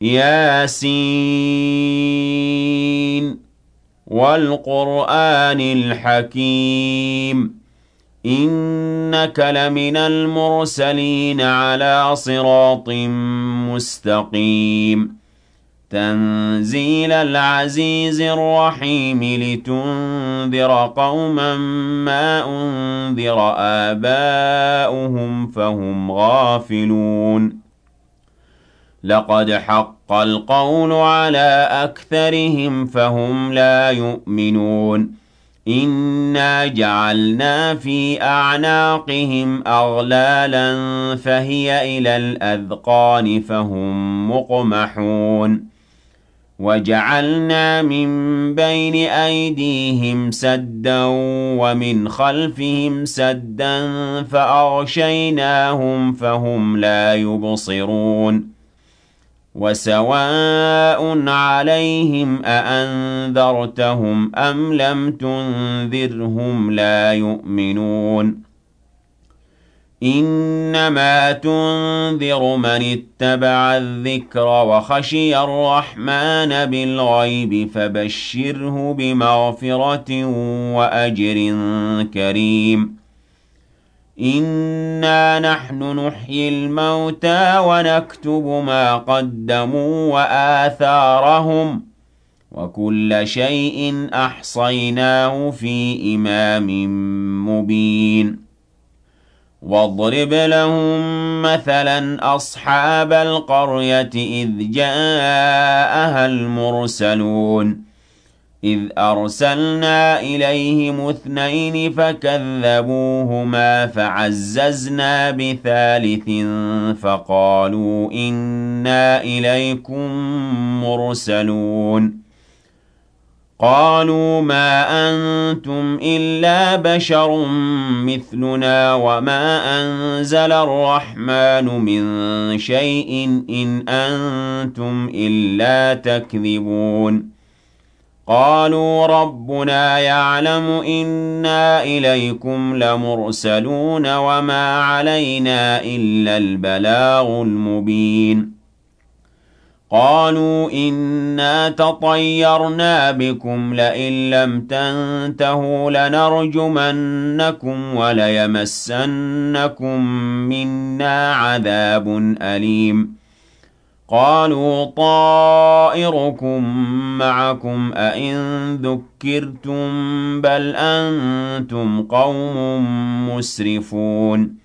ياسين والقرآن الحكيم إنك لمن المرسلين على صراط مستقيم تنزيل العزيز الرحيم لتنذر قوما ما أنذر آباؤهم فهم غافلون لقد حق القول على أكثرهم فهم لا يؤمنون إنا جعلنا في أعناقهم أغلالا فهي إلى الأذقان فهم مقمحون وجعلنا من بين أيديهم سدا ومن خلفهم سدا فأغشيناهم فهم لا يبصرون وسواء عليهم أأنذرتهم أم لم تنذرهم لا يؤمنون إنما تنذر من اتبع الذكر وخشي الرحمن بالغيب فبشره بمغفرة وأجر كريم إنا نحن نحيي الموتى ونكتب ما قدموا وآثارهم وكل شيء أحصيناه في إمام مبين واضرب لهم مثلا أصحاب القرية إذ جاءها المرسلون إذ أرسلنا إليهم اثنين فكذبوهما فعززنا بثالث فقالوا إنا إليكم مرسلون قالوا ما أنتم إلا بشر مثلنا وما أنزل الرحمن من شيء إن أنتم إلا تكذبون قالوا ربنا يعلم إنا إليكم لمرسلون وما علينا إلا البلاغ المبين قالوا إنا تطيرنا بكم لئن لم تنتهوا لنرجمنكم وليمسنكم منا عذاب أليم قالوا طائركم معكم أئن ذكرتم بل أنتم قوم مسرفون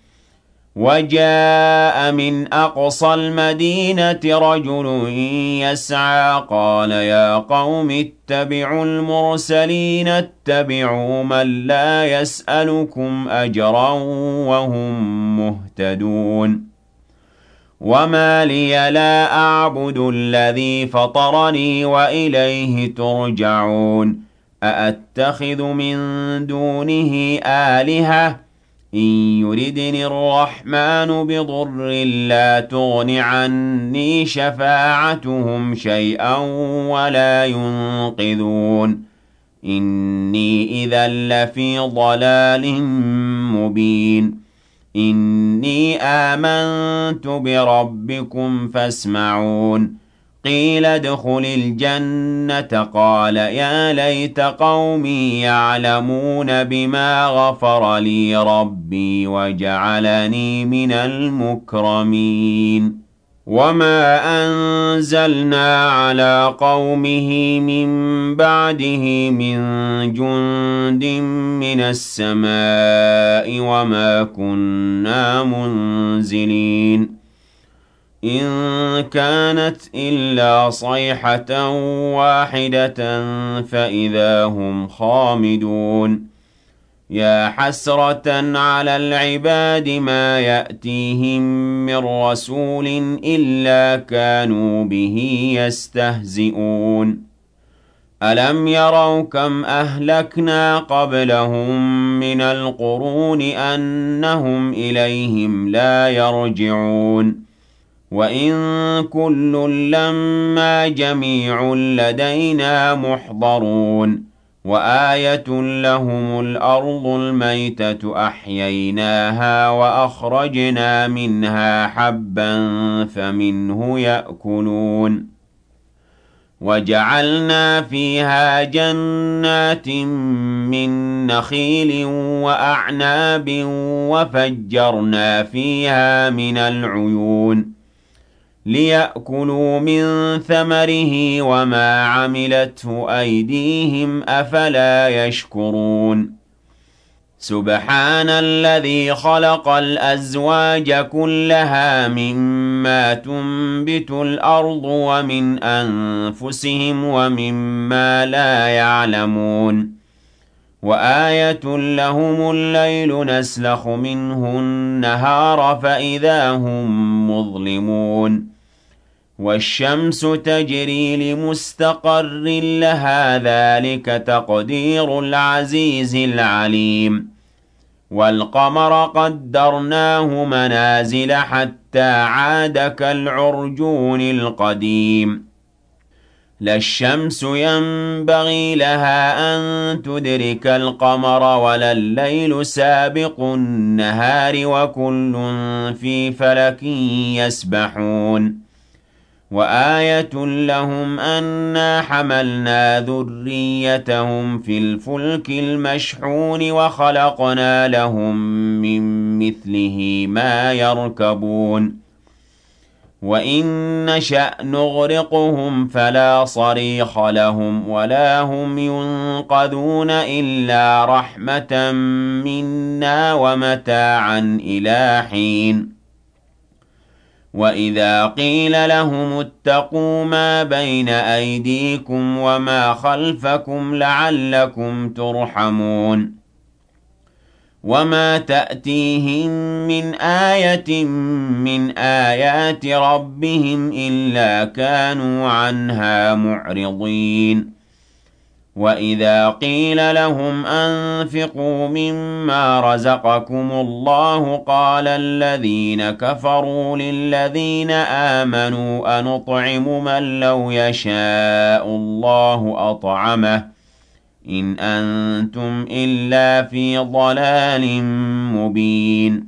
وجاء من أقصى المدينة رجل يسعى قال يا قوم اتبعوا المرسلين اتبعوا من لا يسألكم أجرا وهم مهتدون وما لي لا أعبد الذي فطرني وإليه ترجعون أأتخذ من دونه آلهة إن يردني الرحمن بضر لا تغن عني شفاعتهم شيئا ولا ينقذون إني إذا لفي ضلال مبين إني آمنت بربكم فاسمعون قيل ادخل الجنة قال يا ليت قومي يعلمون بما غفر لي ربي وجعلني من المكرمين وما أنزلنا على قومه من بعده من جند من السماء وما كنا منزلين إن كانت إلا صيحة واحدة فإذا هم خامدون يا حسرة على العباد ما يأتيهم من رسول إلا كانوا به يستهزئون ألم يروا كم أهلكنا قبلهم من القرون أنهم إليهم لا يرجعون وإن كل لما جميع لدينا محضرون وآية لهم الأرض الميتة أحييناها وأخرجنا منها حبا فمنه يأكلون وجعلنا فيها جنات من نخيل وأعناب وفجرنا فيها من العيون ليأكلوا من ثمره وما عملته أيديهم أفلا يشكرون سبحان الذي خلق الأزواج كلها مما تنبت الأرض ومن أنفسهم ومما لا يعلمون وآية لهم الليل نسلخ منه النهار فإذا هم مظلمون والشمس تجري لمستقر لها ذلك تقدير العزيز العليم والقمر قدرناه منازل حتى عاد كالعرجون القديم لا الشمس ينبغي لها أن تدرك القمر ولا الليل سابق النهار وكل في فلك يسبحون وآية لهم أنا حملنا ذريتهم في الفلك المشحون وخلقنا لهم من مثله ما يركبون وإن نشأ نغرقهم فلا صريخ لهم ولا هم ينقذون إلا رحمة منا ومتاعا إلى حين وإذا قيل لهم اتقوا ما بين أيديكم وما خلفكم لعلكم ترحمون وما تأتيهم من آية من آيات ربهم إلا كانوا عنها معرضين وإذا قيل لهم أنفقوا مما رزقكم الله قال الذين كفروا للذين آمنوا أنطعم من لو يشاء الله أطعمه إن أنتم إلا في ضلال مبين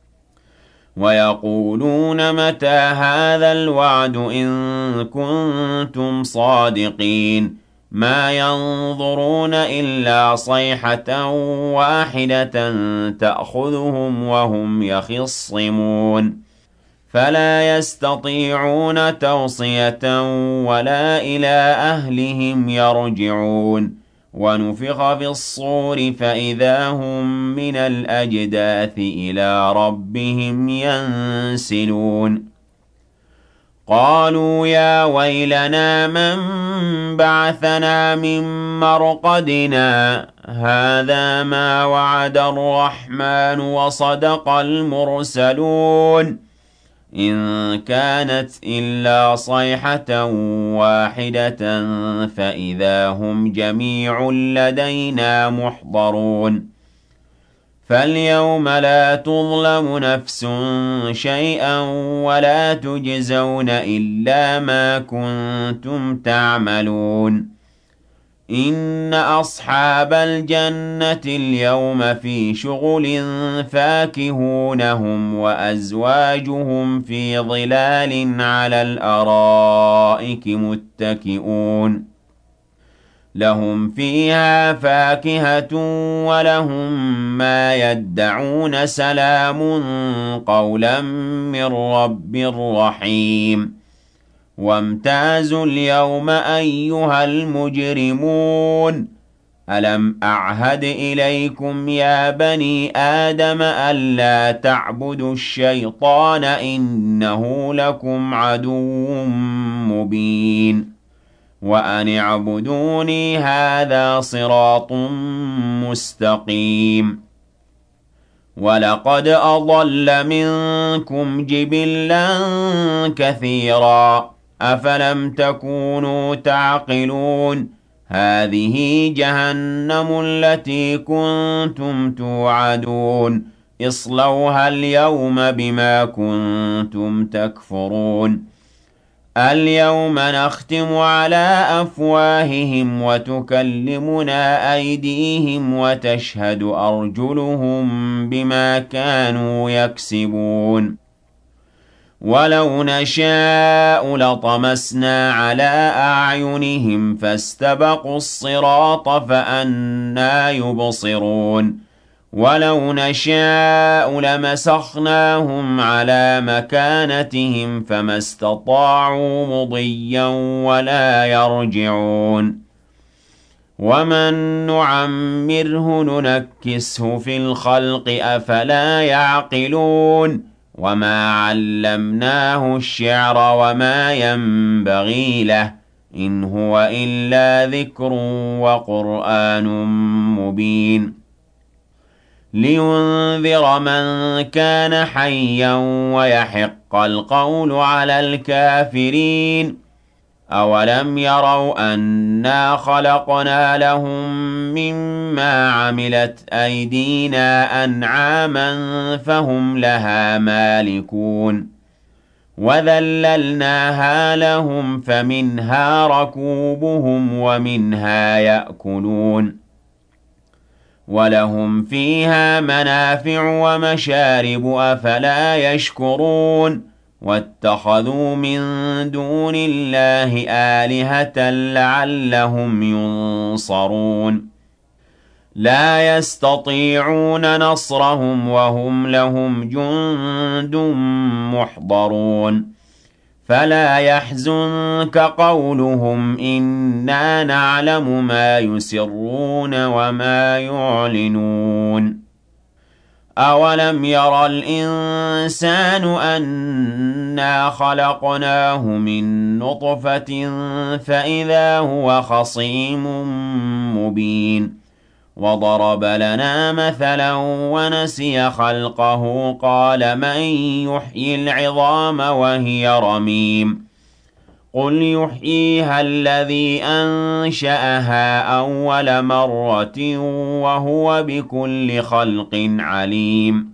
ويقولون متى هذا الوعد إن كنتم صادقين ما ينظرون إلا صيحة واحدة تأخذهم وهم يخصمون فلا يستطيعون توصية ولا إلى أهلهم يرجعون ونفخ في الصور فإذا هم من الأجداث إلى ربهم ينسلون قالوا يا ويلنا من بعثنا من مرقدنا هذا ما وعد الرحمن وصدق المرسلون إن كانت إلا صيحة واحدة فإذا هم جميع لدينا محضرون فاليوم لا تظلم نفس شيئا ولا تجزون إلا ما كنتم تعملون إن أصحاب الجنة اليوم في شغل فاكهون هم وأزواجهم في ظلال على الأرائك متكئون لهم فيها فاكهة ولهم ما يدعون سلام قولا من رب رحيم وامتازوا اليوم أيها المجرمون ألم أعهد إليكم يا بني آدم ألا تعبدوا الشيطان إنه لكم عدو مبين وأن اعبدوني هذا صراط مستقيم ولقد أضل منكم جبلا كثيرا أفلم تكونوا تعقلون هذه جهنم التي كنتم توعدون اصلوها اليوم بما كنتم تكفرون اليوم نختم على أفواههم وتكلمنا أيديهم وتشهد أرجلهم بما كانوا يكسبون ولو نشاء لطمسنا على أعينهم فاستبقوا الصراط فأنى يبصرون ولو نشاء لمسخناهم على مكانتهم فما استطاعوا مضيا ولا يرجعون ومن نعمره ننكسه في الخلق أفلا يعقلون وما علمناه الشعر وما ينبغي له إن هو إلا ذكر وقرآن مبين لينذر من كان حيا ويحق القول على الكافرين أولم يروا أنا خلقنا لهم مما عملت أيدينا أنعاما فهم لها مالكون وذللناها لهم فمنها ركوبهم ومنها يأكلون ولهم فيها منافع ومشارب أفلا يشكرون واتخذوا من دون الله آلهة لعلهم ينصرون لا يستطيعون نصرهم وهم لهم جند محضرون فلا يحزنك قولهم إنا نعلم ما يسرون وما يعلنون أولم ير الإنسان أنا خلقناه من نطفة فإذا هو خصيم مبين وضرب لنا مثلا ونسي خلقه قال من يحيي العظام وهي رميم قل يحييها الذي أنشأها أول مرة وهو بكل خلق عليم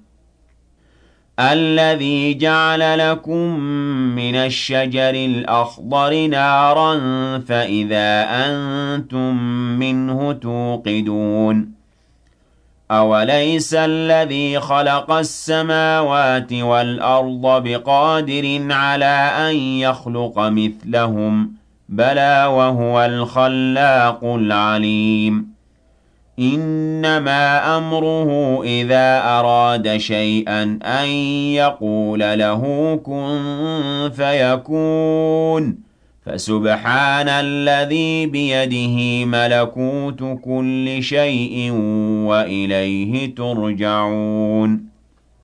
الذي جعل لكم من الشجر الأخضر نارا فإذا أنتم منه توقدون أوليس الذي خلق السماوات والأرض بقادر على أن يخلق مثلهم بلى وهو الخلاق العليم إنما أمره إذا أراد شيئا أن يقول له كن فيكون فسبحان الذي بيده ملكوت كل شيء وإليه ترجعون